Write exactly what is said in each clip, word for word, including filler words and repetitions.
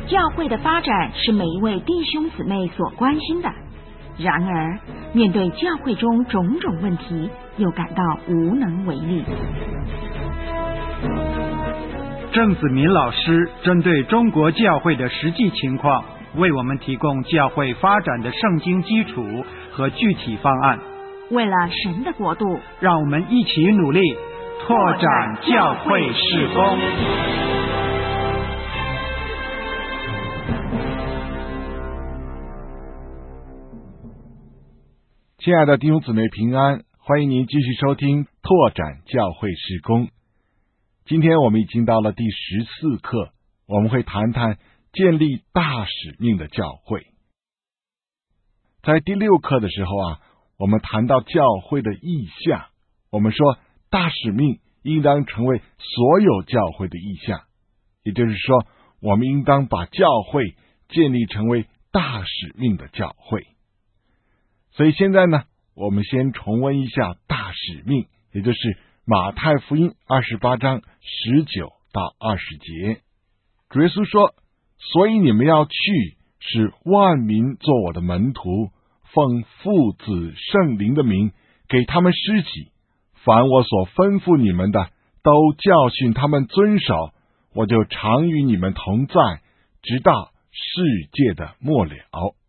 教会的发展是每一位弟兄姊妹所关心的，然而面对教会中种种问题，又感到无能为力。 郑子明老师针对中国教会的实际情况，为我们提供教会发展的圣经基础和具体方案。 为了神的国度， 让我们一起努力拓展教会事工。 亲爱的弟兄姊妹平安，欢迎您继续收听拓展教会事工。今天我们已经到了第十四课，我们会谈谈建立大使命的教会。在第六课的时候啊，我们谈到教会的意向，我们说大使命应当成为所有教会的意向，也就是说，我们应当把教会建立成为大使命的教会。所以现在呢，我们先重温一下大使命，也就是马太福音二十八章十九到二十节。主耶稣说，所以你们要去，使万民做我的门徒，奉父子圣灵的名给他们施洗，凡我所吩咐你们的，都教训他们遵守，我就常与你们同在，直到世界的末了。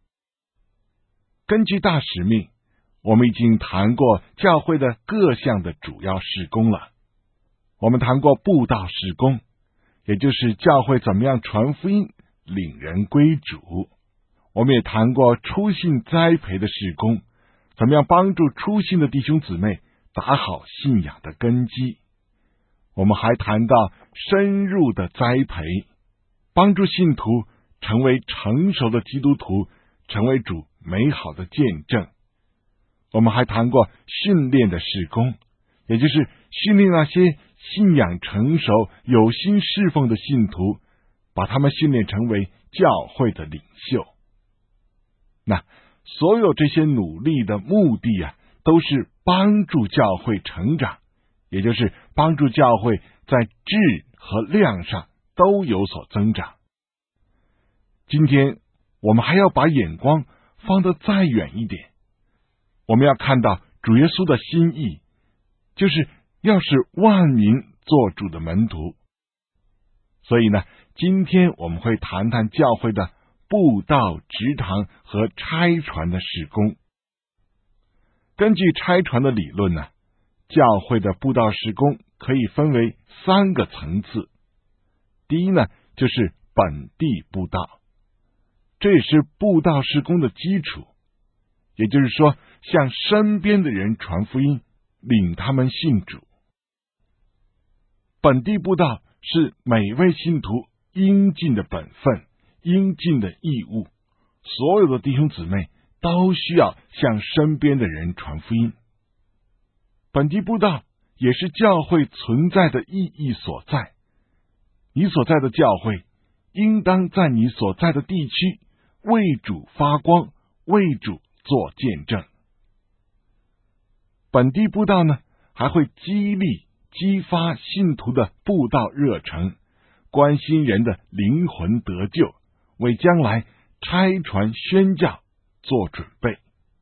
根据大使命，我们已经谈过教会的各项的主要事工了。我们谈过布道事工，也就是教会怎么样传福音，领人归主。我们也谈过初信栽培的事工，怎么样帮助初信的弟兄姊妹打好信仰的根基。我们还谈到深入的栽培，帮助信徒成为成熟的基督徒，成为主美好的见证。我们还谈过训练的事工，也就是训练那些信仰成熟、有心侍奉的信徒，把他们训练成为教会的领袖。那所有这些努力的目的啊，都是帮助教会成长，也就是帮助教会在质和量上都有所增长。今天我们还要把眼光放得再远一点，我们要看到主耶稣的心意，就是要使万民做主的门徒。所以呢，今天我们会谈谈教会的布道、植堂和差传的事工。根据差传的理论呢，教会的布道事工可以分为三个层次。第一呢，就是本地布道，这也是布道事工的基础，也就是说，向身边的人传福音，领他们信主。本地布道是每位信徒应尽的本分，应尽的义务，所有的弟兄姊妹都需要向身边的人传福音。本地布道也是教会存在的意义所在。你所在的教会应当在你所在的地区为主发光，为主做见证。本地布道呢，还会激励、激发信徒的布道热诚，关心人的灵魂得救，为将来差传宣教做准备。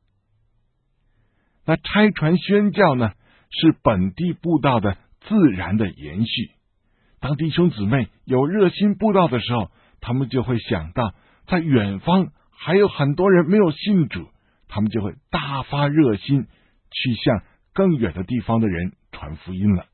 那差传宣教呢，是本地布道的自然的延续。当弟兄姊妹有热心布道的时候，他们就会想到在远方还有很多人没有信主，他们就会大发热心去向更远的地方的人传福音了。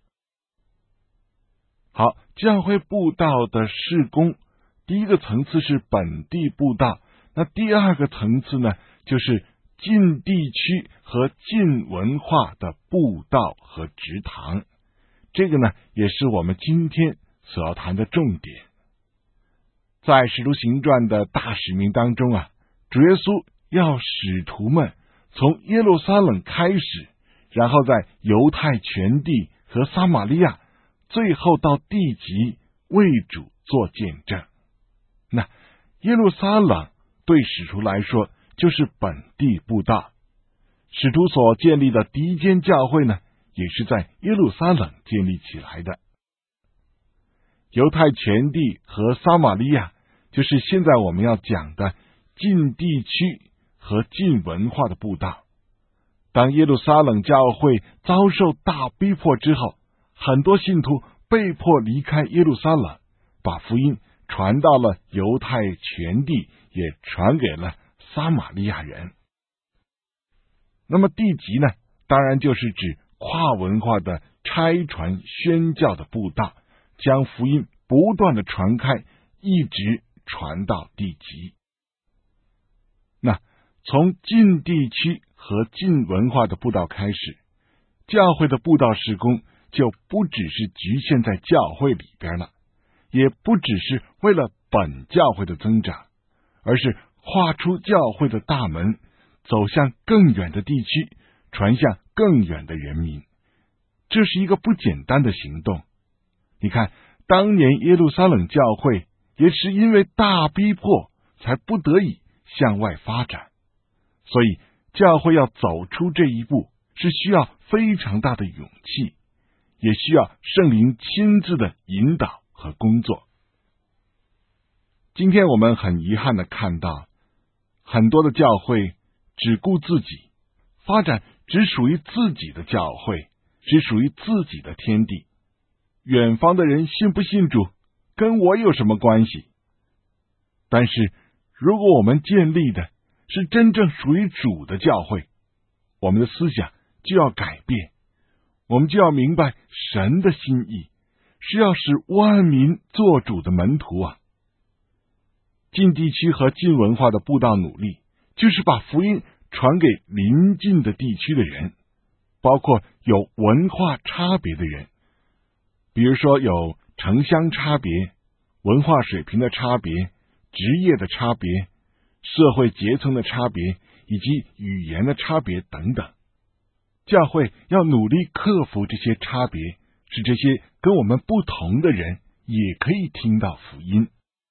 好，教会布道的事工，第一个层次是本地布道，那第二个层次呢，就是近地区和近文化的布道和植堂。这个呢，也是我们今天所要谈的重点。在使徒行传的大使命当中啊，主耶稣要使徒们从耶路撒冷开始，然后在犹太全地和撒玛利亚，最后到地极为主做见证。那耶路撒冷对使徒来说就是本地布道，使徒所建立的第一间教会呢，也是在耶路撒冷建立起来的。犹太全地和撒玛利亚就是现在我们要讲的近地区和近文化的布道。当耶路撒冷教会遭受大逼迫之后，很多信徒被迫离开耶路撒冷，把福音传到了犹太全地，也传给了撒玛利亚人。那么地级呢，当然就是指跨文化的差传宣教的布道，将福音不断的传开，一直传到地级。那从近地区和近文化的布道开始，教会的布道事工就不只是局限在教会里边了，也不只是为了本教会的增长，而是跨出教会的大门，走向更远的地区，传向更远的人民。这是一个不简单的行动。你看，当年耶路撒冷教会也是因为大逼迫才不得已向外发展，所以教会要走出这一步是需要非常大的勇气，也需要圣灵亲自的引导和工作。今天我们很遗憾的看到，很多的教会只顾自己，发展只属于自己的教会，只属于自己的天地。远方的人信不信主，跟我有什么关系？但是如果我们建立的是真正属于主的教会，我们的思想就要改变，我们就要明白神的心意是要使万民做主的门徒啊。近地区和近文化的布道努力，就是把福音传给邻近的地区的人，包括有文化差别的人，比如说有城乡差别、文化水平的差别、职业的差别、社会阶层的差别以及语言的差别等等。教会要努力克服这些差别，使这些跟我们不同的人也可以听到福音。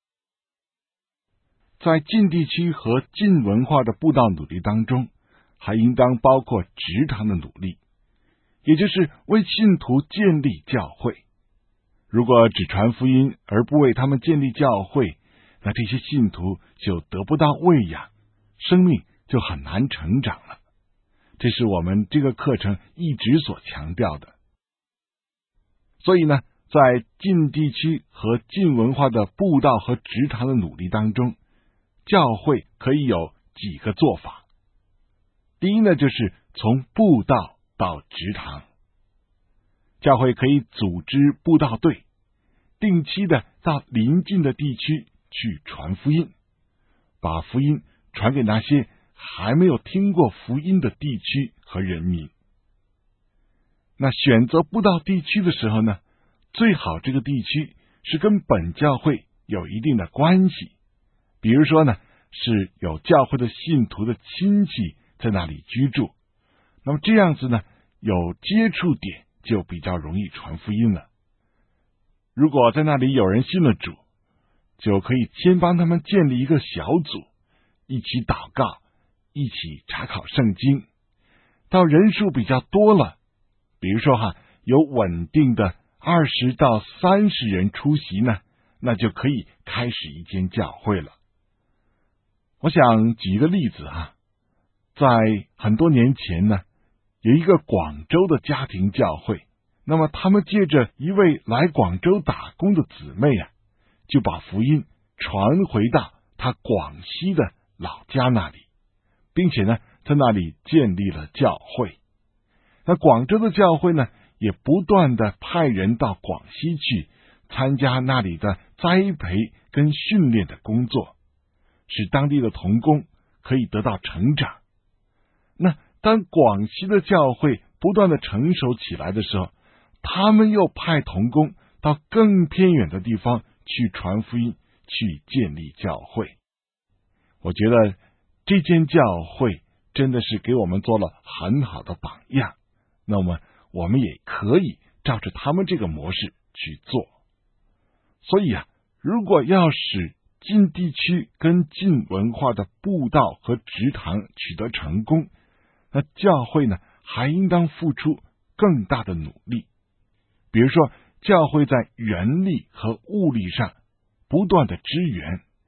在近地区和近文化的布道努力当中，还应当包括职堂的努力，也就是为信徒建立教会。如果只传福音而不为他们建立教会，那这些信徒就得不到喂养，生命就很难成长了。这是我们这个课程一直所强调的。所以呢，在近地区和近文化的布道和职堂的努力当中，教会可以有几个做法。第一呢，就是从布道到职堂。教会可以组织布道队，定期的到邻近的地区去传福音，把福音传给那些还没有听过福音的地区和人民。那选择布道地区的时候呢，最好这个地区是跟本教会有一定的关系，比如说呢，是有教会的信徒的亲戚在那里居住，那么这样子呢，有接触点就比较容易传福音了。如果在那里有人信了主，就可以先帮他们建立一个小组，一起祷告，一起查考圣经。到人数比较多了，比如说哈，有稳定的二十到三十人出席呢，那就可以开始一间教会了。我想举一个例子啊，在很多年前呢，有一个广州的家庭教会，那么他们借着一位来广州打工的姊妹啊，就把福音传回到他广西的老家那里，并且呢，在那里建立了教会。那广州的教会呢，也不断的派人到广西去参加那里的栽培跟训练的工作，使当地的同工可以得到成长。那当广西的教会不断的成熟起来的时候，他们又派同工到更偏远的地方去传福音，去建立教会。我觉得这间教会真的是给我们做了很好的榜样，那么我们也可以照着他们这个模式去做。所以啊，如果要使近地区跟近文化的布道和职堂取得成功，那教会呢，还应当付出更大的努力。比如说，教会在人力和物力上不断的支援，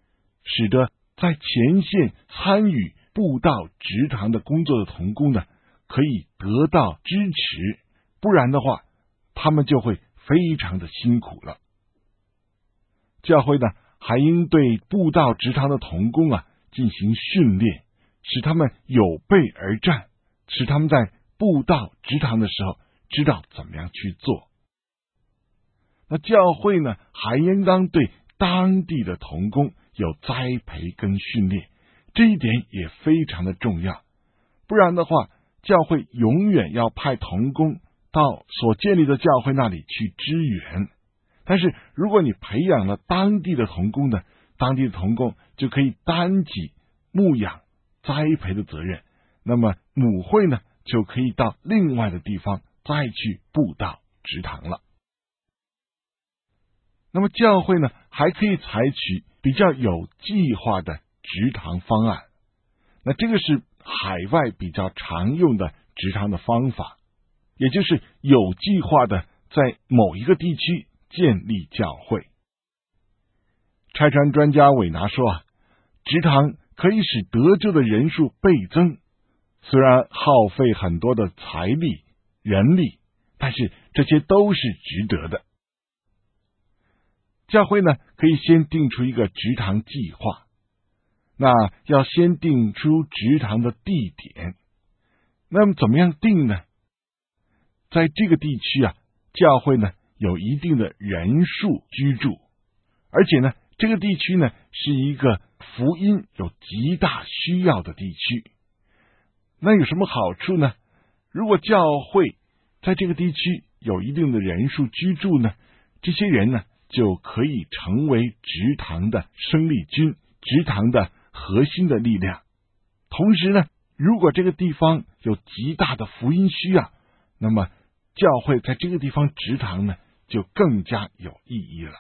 使得在前线参与布道植堂的工作的同工呢，可以得到支持，不然的话，他们就会非常的辛苦了。教会呢，还应对布道植堂的同工啊进行训练，使他们有备而战，使他们在布道植堂的时候知道怎么样去做。那教会呢，还应当对当地的同工有栽培跟训练，这一点也非常的重要。不然的话，教会永远要派同工到所建立的教会那里去支援。但是如果你培养了当地的同工呢，当地的同工就可以担起牧养栽培的责任，那么母会呢就可以到另外的地方再去布道植堂了。那么教会呢还可以采取比较有计划的植堂方案，那这个是海外比较常用的植堂的方法，也就是有计划的在某一个地区建立教会。拆船专家韦拿说啊，植堂可以使得救的人数倍增，虽然耗费很多的财力、人力，但是这些都是值得的。教会呢，可以先定出一个植堂计划，那要先定出植堂的地点。那么怎么样定呢？在这个地区啊，教会呢有一定的人数居住，而且呢，这个地区呢是一个福音有极大需要的地区。那有什么好处呢？如果教会在这个地区有一定的人数居住呢，这些人呢就可以成为植堂的生力军，植堂的核心的力量。同时呢，如果这个地方有极大的福音需要，那么教会在这个地方植堂呢就更加有意义了。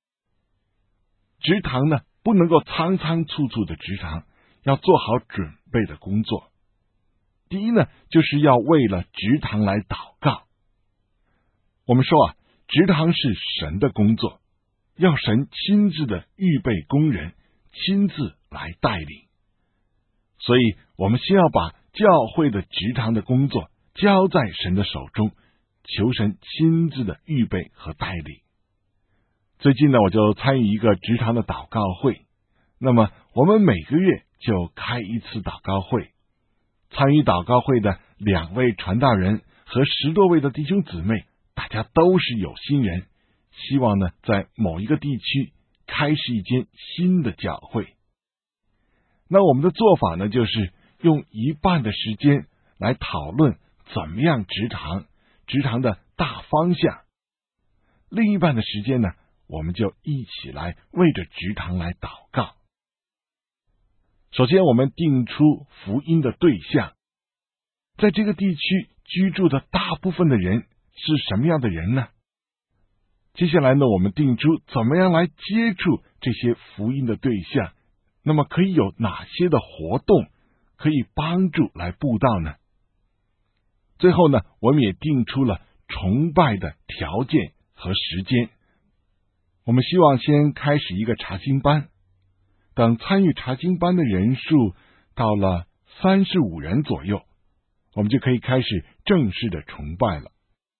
植堂呢不能够仓仓促促的植堂，要做好准备的工作。第一呢，就是要为了植堂来祷告。我们说啊，植堂是神的工作，要神亲自的预备工人，亲自来带领。所以我们先要把教会的植堂的工作交在神的手中，求神亲自的预备和带领。最近呢，我就参与一个植堂的祷告会，那么我们每个月就开一次祷告会。参与祷告会的两位传道人和十多位的弟兄姊妹，大家都是有心人，希望呢在某一个地区开始一间新的教会。那我们的做法呢，就是用一半的时间来讨论怎么样植堂，植堂的大方向，另一半的时间呢，我们就一起来为着植堂来祷告。首先我们定出福音的对象，在这个地区居住的大部分的人是什么样的人呢？接下来呢，我们定出怎么样来接触这些福音的对象，那么可以有哪些的活动可以帮助来布道呢？最后呢，我们也定出了崇拜的条件和时间。我们希望先开始一个查经班，等参与查经班的人数到了三十五人左右，我们就可以开始正式的崇拜了。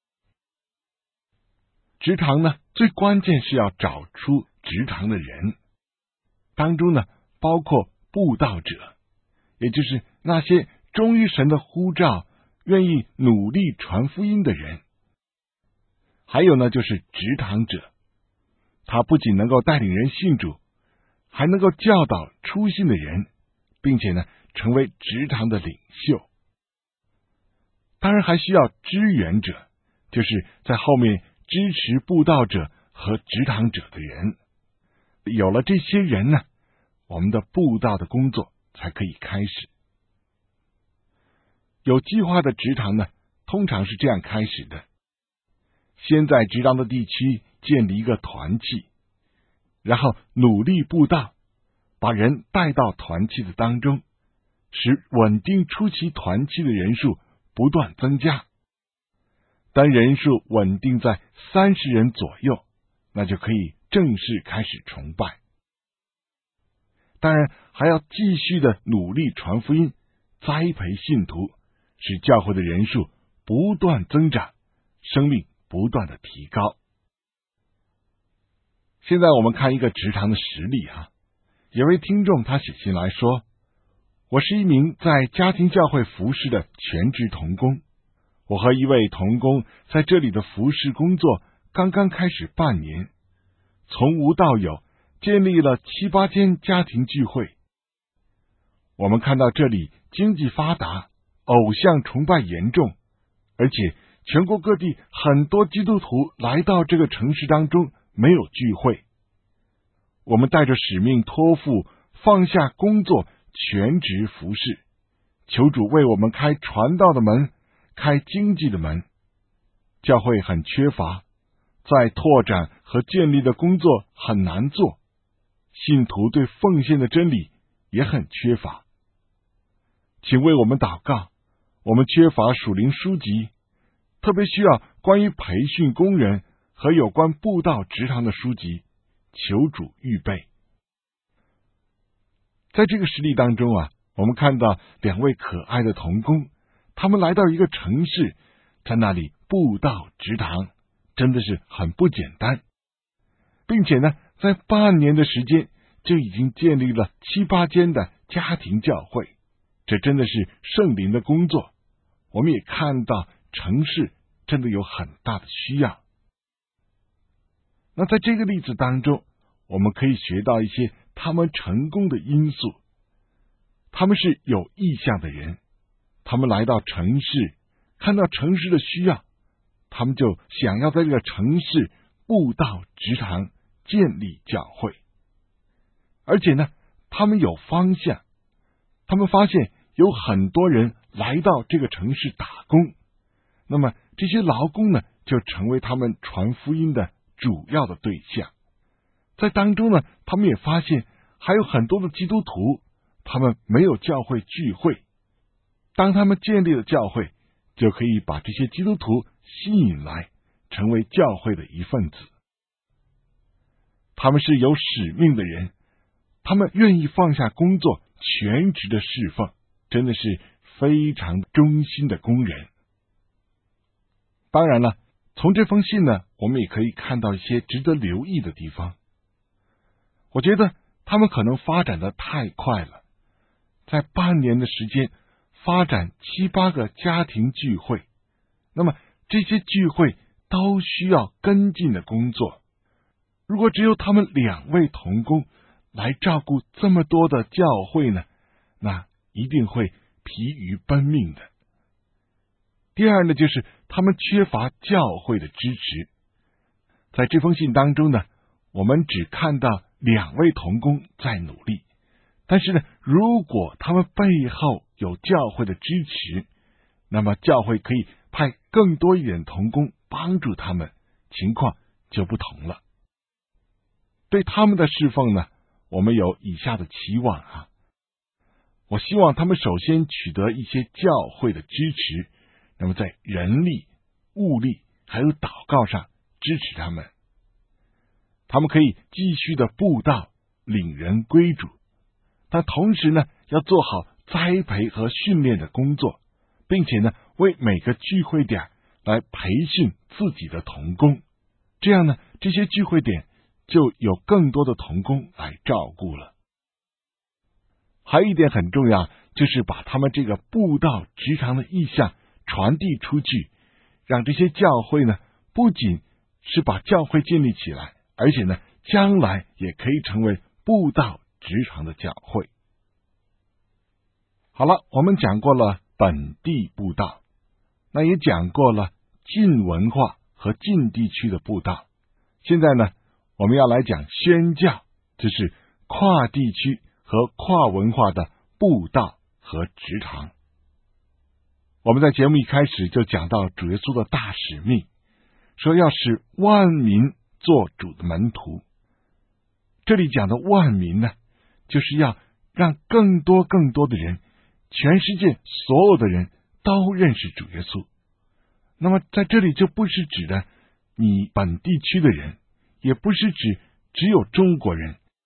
植堂呢，最关键是要找出植堂的人，当中呢包括布道者，也就是那些忠于神的呼召，愿意努力传福音的人。还有呢，就是植堂者，他不仅能够带领人信主，还能够教导初信的人，并且呢成为植堂的领袖。当然还需要支援者，就是在后面支持布道者和植堂者的人。有了这些人呢，我们的布道的工作才可以开始。有计划的植堂呢，通常是这样开始的：先在植堂的地区建立一个团契，然后努力布道，把人带到团契的当中，使稳定出席团契的人数不断增加。当人数稳定在三十人左右，那就可以正式开始崇拜。 当然还要继续的努力传福音，栽培信徒，使教会的人数不断增长，生命不断的提高。现在我们看一个职堂的实例啊，有位听众他写信来说，我是一名在家庭教会服侍的全职同工，我和一位同工在这里的服侍工作刚刚开始半年，从无到有，建立了七八间家庭聚会。我们看到这里经济发达，偶像崇拜严重，而且全国各地很多基督徒来到这个城市当中没有聚会。我们带着使命托付，放下工作，全职服侍，求主为我们开传道的门，开经济的门。教会很缺乏，在拓展和建立的工作很难做，信徒对奉献的真理也很缺乏。请为我们祷告，我们缺乏属灵书籍，特别需要关于培训工人和有关布道职堂的书籍，求主预备。在这个实例当中啊，我们看到两位可爱的同工，他们来到一个城市，在那里布道职堂，真的是很不简单，并且呢，在半年的时间就已经建立了七八间的家庭教会，这真的是圣灵的工作。我们也看到城市真的有很大的需要。那在这个例子当中，我们可以学到一些他们成功的因素。他们是有意向的人，他们来到城市，看到城市的需要，他们就想要在这个城市布道职堂，建立教会。而且呢，他们有方向，他们发现有很多人来到这个城市打工，那么这些劳工呢，就成为他们传福音的主要的对象。在当中呢，他们也发现还有很多的基督徒，他们没有教会聚会，当他们建立了教会，就可以把这些基督徒吸引来，成为教会的一份子。他们是有使命的人，他们愿意放下工作，全职的侍奉，真的是非常忠心的工人。当然了，从这封信呢，我们也可以看到一些值得留意的地方。我觉得他们可能发展的太快了，在半年的时间发展七八个家庭聚会，那么这些聚会都需要跟进的工作。如果只有他们两位同工来照顾这么多的教会呢，那一定会疲于奔命的。第二呢，就是他们缺乏教会的支持。在这封信当中呢，我们只看到两位同工在努力，但是呢，如果他们背后有教会的支持，那么教会可以派更多一点同工帮助他们，情况就不同了。对他们的侍奉呢，我们有以下的期望啊。我希望他们首先取得一些教会的支持，那么在人力、物力还有祷告上支持他们。他们可以继续的布道，领人归主，但同时呢，要做好栽培和训练的工作，并且呢，为每个聚会点来培训自己的同工。这样呢，这些聚会点就有更多的同工来照顾了。还有一点很重要，就是把他们这个布道职堂的意向传递出去，让这些教会呢，不仅是把教会建立起来，而且呢，将来也可以成为布道职堂的教会。好了，我们讲过了本地布道，那也讲过了近文化和近地区的布道。现在呢，我们要来讲宣教，就是跨地区和跨文化的布道和职堂。我们在节目一开始就讲到主耶稣的大使命，说要使万民做主的门徒。这里讲的万民呢，就是要让更多更多的人，全世界所有的人都认识主耶稣。那么在这里就不是指的你本地区的人，也不是指只有中国人，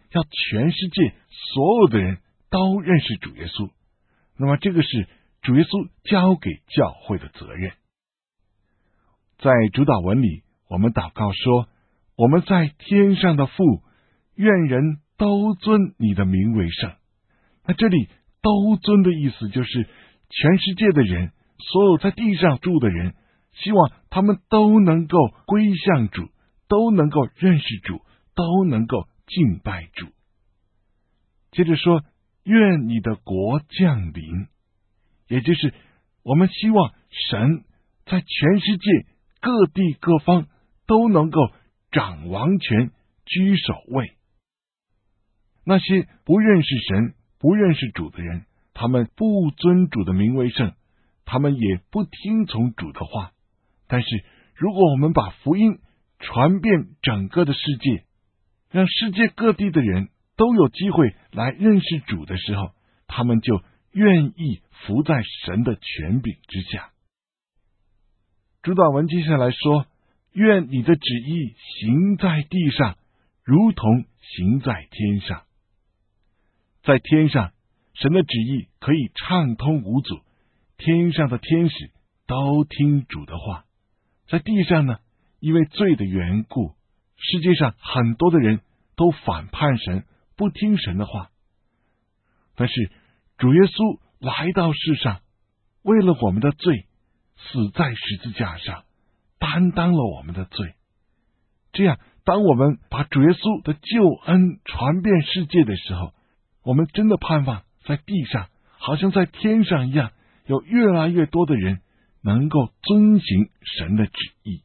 要全世界所有的人都认识主耶稣。那么这个是主耶稣交给教会的责任。在主祷文里，我们祷告说，我们在天上的父，愿人都尊你的名为圣。那这里都尊的意思就是全世界的人，所有在地上住的人，希望他们都能够归向主，都能够认识主，都能够敬拜主。接着说，愿你的国降临，也就是我们希望神在全世界各地各方都能够掌王权，居首位。那些不认识神、不认识主的人，他们不尊主的名为圣，他们也不听从主的话。但是如果我们把福音传遍整个的世界，让世界各地的人都有机会来认识主的时候，他们就愿意服在神的权柄之下。主祷文接下来说，愿你的旨意行在地上，如同行在天上。在天上，神的旨意可以畅通无阻，天上的天使都听主的话。在地上呢，因为罪的缘故，世界上很多的人都反叛神，不听神的话。但是主耶稣来到世上，为了我们的罪，死在十字架上，担当了我们的罪。这样，当我们把主耶稣的救恩传遍世界的时候，我们真的盼望在地上，好像在天上一样，有越来越多的人能够遵行神的旨意。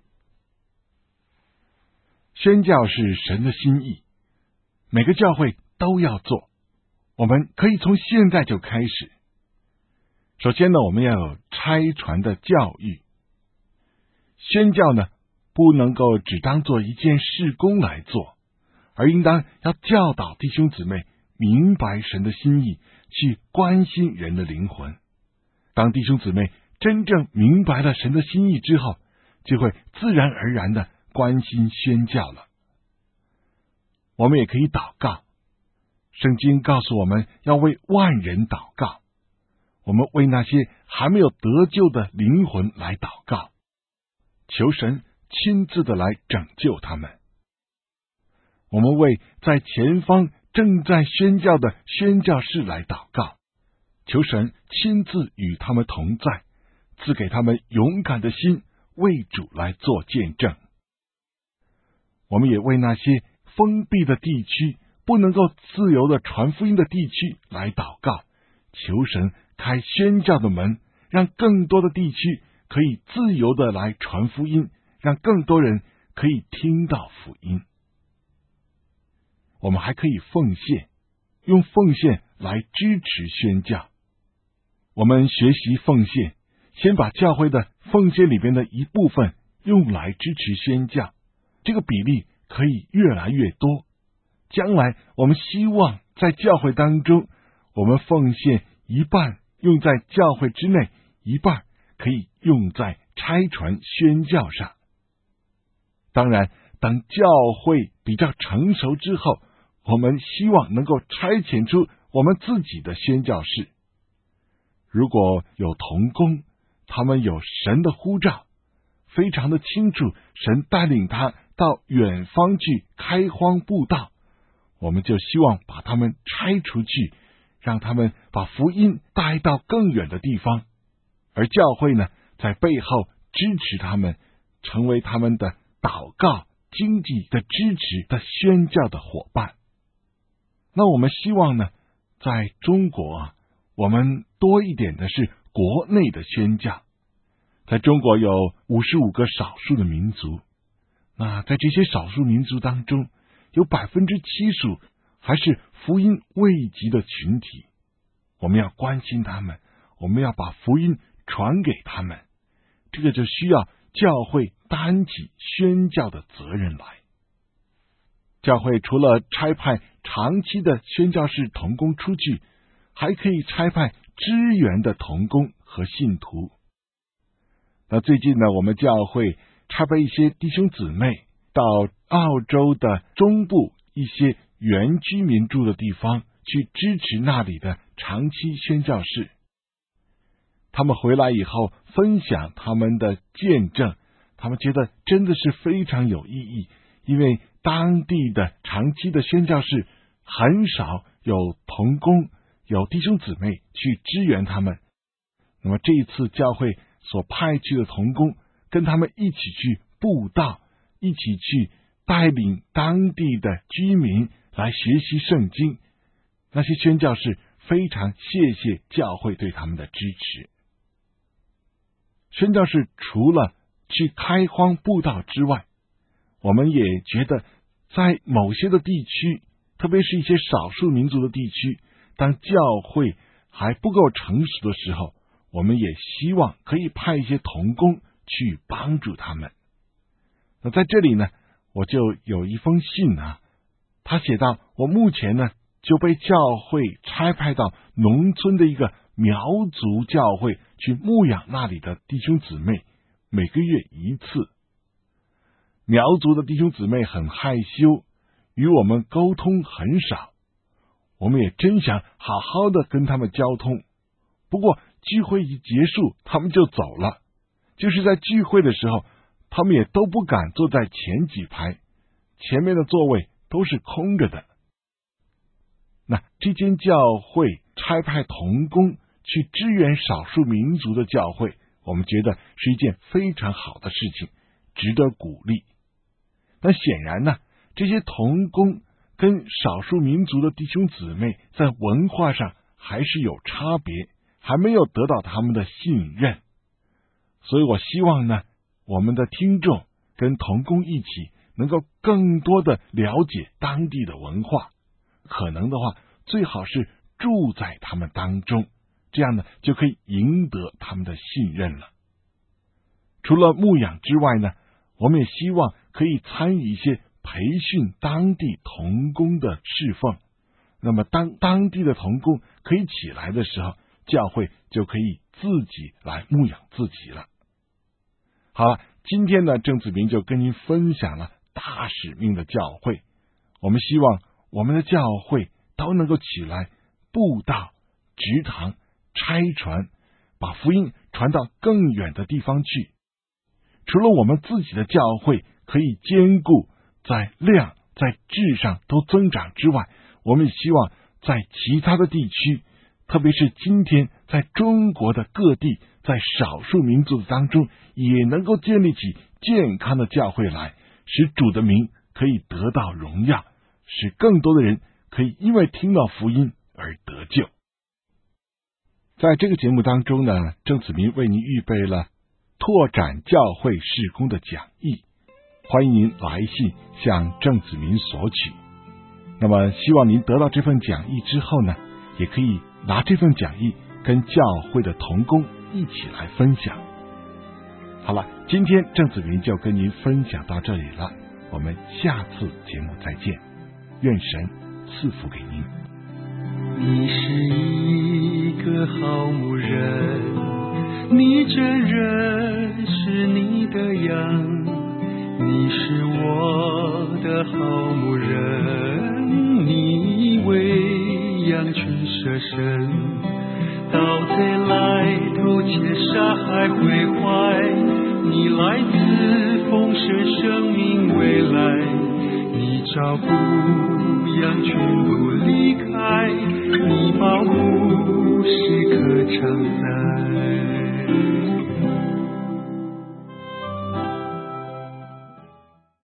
宣教是神的心意，每个教会都要做。我们可以从现在就开始。首先呢，我们要有差传的教育。宣教呢，不能够只当做一件事工来做，而应当要教导弟兄姊妹明白神的心意，去关心人的灵魂。当弟兄姊妹真正明白了神的心意之后，就会自然而然的关心宣教了。我们也可以祷告，圣经告诉我们要为万人祷告，我们为那些还没有得救的灵魂来祷告，求神亲自的来拯救他们。我们为在前方正在宣教的宣教士来祷告，求神亲自与他们同在，赐给他们勇敢的心，为主来做见证。我们也为那些封闭的地区，不能够自由的传福音的地区来祷告，求神开宣教的门，让更多的地区可以自由的来传福音，让更多人可以听到福音。我们还可以奉献，用奉献来支持宣教。我们学习奉献，先把教会的奉献里边的一部分用来支持宣教，这个比例可以越来越多。将来我们希望在教会当中，我们奉献一半用在教会之内，一半可以用在差传宣教上。当然，当教会比较成熟之后，我们希望能够差遣出我们自己的宣教士。如果有同工，他们有神的呼召，非常的清楚神带领他到远方去开荒布道，我们就希望把他们差出去，让他们把福音带到更远的地方，而教会呢，在背后支持他们，成为他们的祷告、经济的支持的宣教的伙伴。那我们希望呢，在中国啊，我们多一点的是国内的宣教。在中国有五十五个少数的民族，那在这些少数民族当中，有百分之七十还是福音未及的群体。我们要关心他们，我们要把福音传给他们，这个就需要教会担起宣教的责任来。教会除了差派长期的宣教士同工出去，还可以差派支援的同工和信徒。那最近呢，我们教会差派一些弟兄姊妹到澳洲的中部一些原居民住的地方去支持那里的长期宣教士。他们回来以后分享他们的见证，他们觉得真的是非常有意义，因为当地的长期的宣教士很少有同工有弟兄姊妹去支援他们。那么这一次教会所派去的同工跟他们一起去布道，一起去带领当地的居民来学习圣经。那些宣教士非常谢谢教会对他们的支持。宣教士除了去开荒布道之外，我们也觉得在某些的地区，特别是一些少数民族的地区，当教会还不够成熟的时候，我们也希望可以派一些同工去帮助他们。那在这里呢，我就有一封信啊，他写到，我目前呢就被教会差派到农村的一个苗族教会去牧养那里的弟兄姊妹，每个月一次。苗族的弟兄姊妹很害羞，与我们沟通很少，我们也真想好好的跟他们交通。不过聚会一结束，他们就走了。就是在聚会的时候，他们也都不敢坐在前几排，前面的座位都是空着的。那这间教会差派同工去支援少数民族的教会，我们觉得是一件非常好的事情，值得鼓励。那显然呢，这些同工跟少数民族的弟兄姊妹在文化上还是有差别，还没有得到他们的信任。所以我希望呢，我们的听众跟同工一起能够更多的了解当地的文化，可能的话最好是住在他们当中，这样呢就可以赢得他们的信任了。除了牧养之外呢，我们也希望可以参与一些培训当地同工的侍奉。那么当当地的同工可以起来的时候，教会就可以自己来牧养自己了。好了，今天呢，郑子明就跟您分享了大使命的教会。我们希望我们的教会都能够起来布道、植堂、拆传，把福音传到更远的地方去。除了我们自己的教会可以兼顾在量在质上都增长之外，我们也希望在其他的地区，特别是今天在中国的各地，在少数民族的当中，也能够建立起健康的教会来，使主的名可以得到荣耀，使更多的人可以因为听到福音而得救。在这个节目当中呢，郑子明为您预备了拓展教会事工的讲义，欢迎您来信向郑子明索取。那么希望您得到这份讲义之后呢，也可以拿这份讲义跟教会的同工一起来分享。好了，今天郑子明就跟您分享到这里了，我们下次节目再见，愿神赐福给您。 你是一个好牧人，你真认识你的羊，你是我的好牧人，你为羊群舍身，盗贼来偷窃杀害毁坏，你来自丰盛生命未来，你照顾羊群不离开，你保护时刻常在。